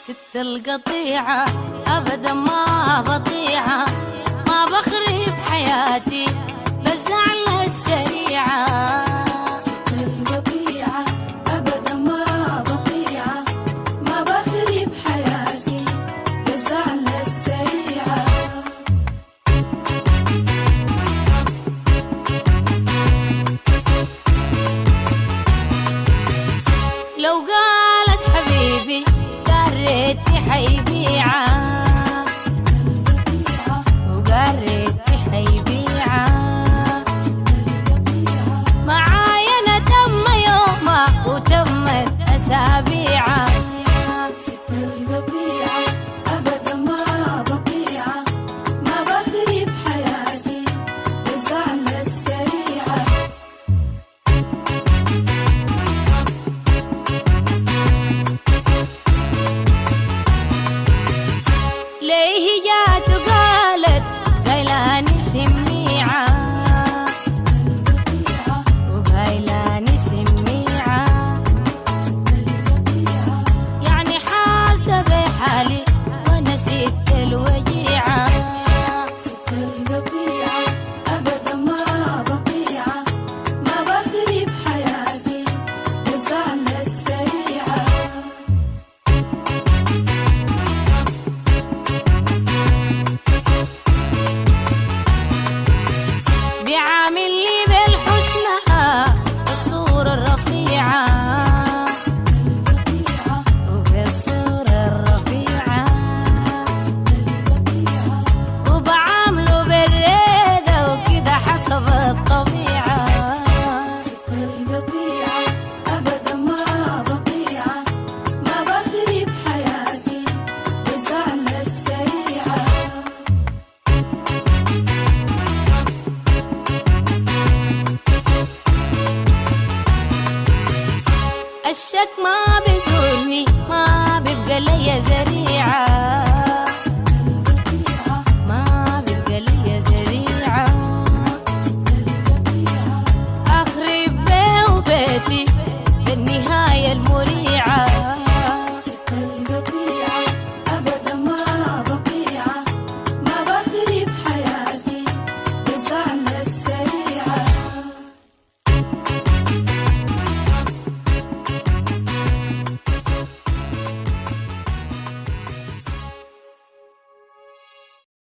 ست القطيعة أبدا ما بطيعة، ما بخرب حياتي بالزعلة السريعة. ست القطيعة أبدا ما بطيعة، ما بخرب حياتي بالزعلة السريعة. لو قالت حبيبي قريتي حيبيعة، وقريتي حيبيعة معايا أنا تم يومها وتمت أسابيعة. ست القطيعة أبدا ما بطيعة، ما بخرب حياتي بالزعلة السريعة. ليه جات وقالت قايلاني سميعة، وقايلاني سميعة يعني حاسة بحالي ونسيت الوجيعة. ست القطيعة أبدا ما بطيعة، ما بخرب حياتي بالزعلة السريعة. بيعامل لي بالحسنى الصورة الرفيعة، وبالصورة الرفيعة وبعامله بالريدة وكده حسب الطبيعة. ست القطيعة أبدا ما بطيعة، ما بخرب حياتي بالزعلة السريعة. الشك ما بيزورني، ما بيبقى ليا ذريعة.